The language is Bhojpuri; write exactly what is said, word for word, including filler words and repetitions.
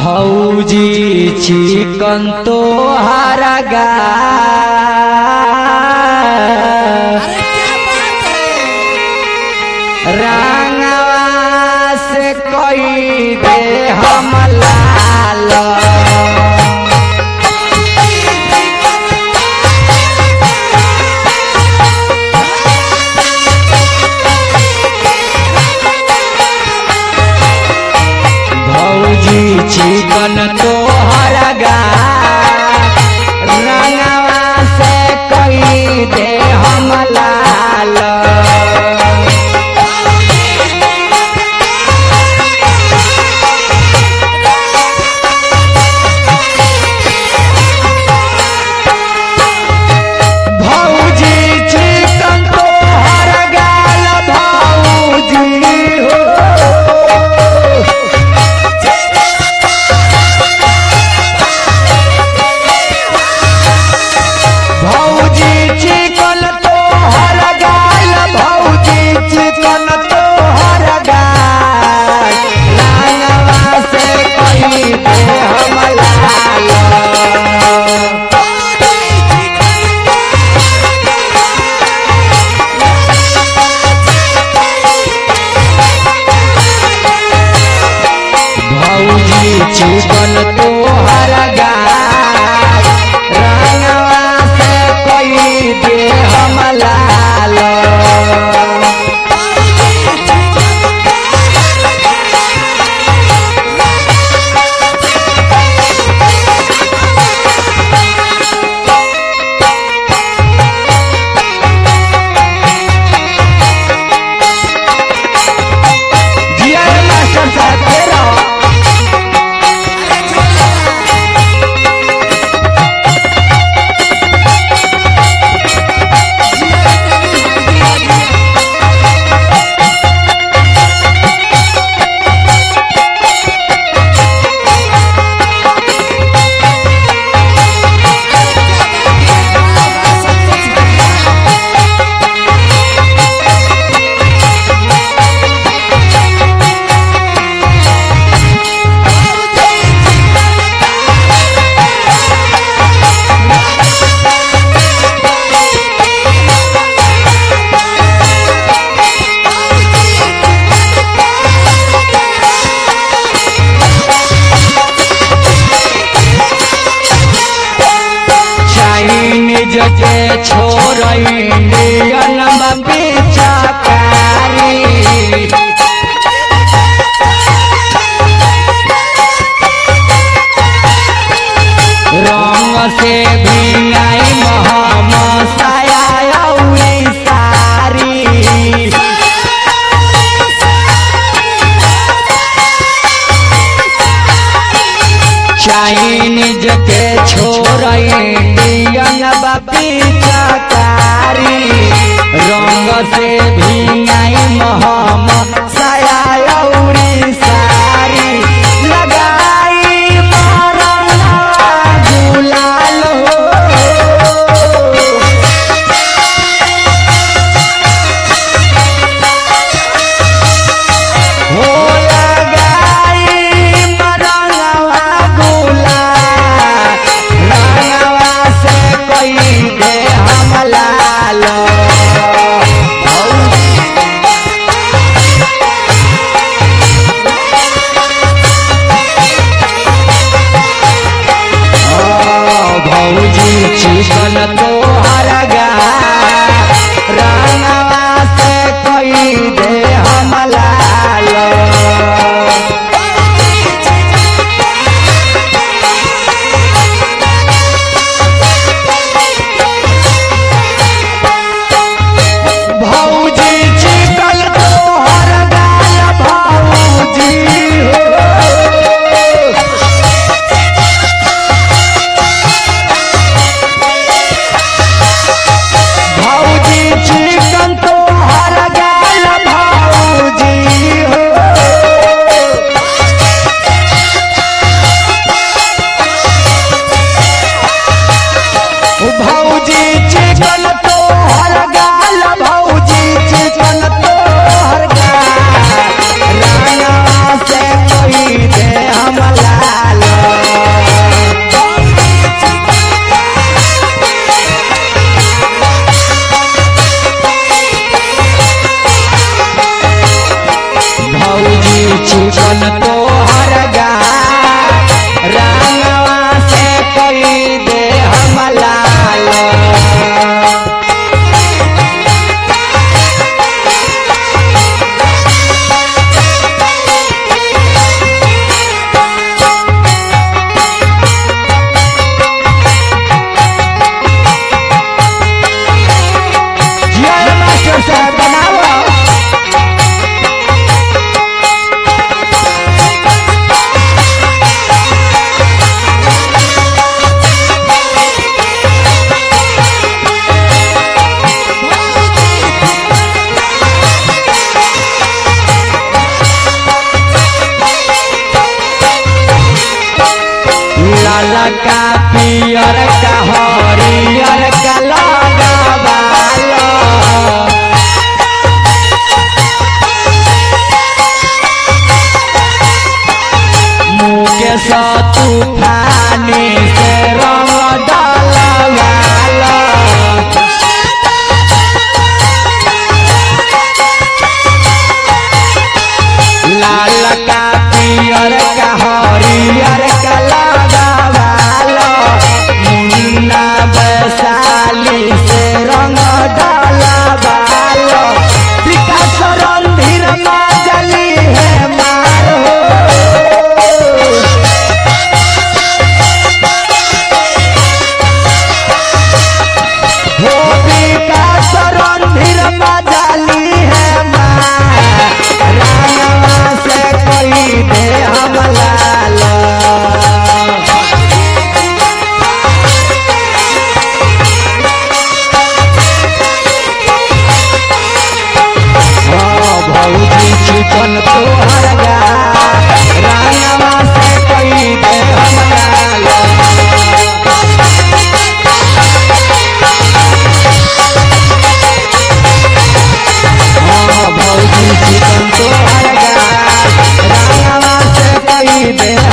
भौजी चिकन तो हरा गा रंगवा से कोई दे हम लाल भौजी चिकन तो हरा गा रंगवा से कोई दे हम लाल चिकन तो हरा गा रंगवा से कोई दे हम लाल जगे छोड़ियन बेचकारी रंग से भिंगाई महम साया सारी चाइनीज के छोड़ियन पिचकारी रंग से भिंगाई महम साया सारी लगाई मरना गुलाल हो लगाई मरना गुलाल रंगवा से कोई दे हम लाल भौजी चिकन तो हरा गा रंगवा से कोई दे हम लाल भौजी चिकन तो हरा गा भौजी चिकन तो हर गा रंगवा से कई दे हम लाल। मास्टर साहब बनाओ लाल का पियर का हरियर का लगावालो मुकेश तूफानी से रंग डलवालो। लाल का पियर का हरियर का लगावालो मुन्ना वैशाली से रंग डलवालो। विकास रणधीर मजली है मार हो हो विकास रणधीर मजली है मार रंगवा से कोई दे हम लाल। भौजी चिकन तो हर गा रंगवा से कोई दे हम लाल। भौजी चिकन तो हर गा रंगवा से कोई दे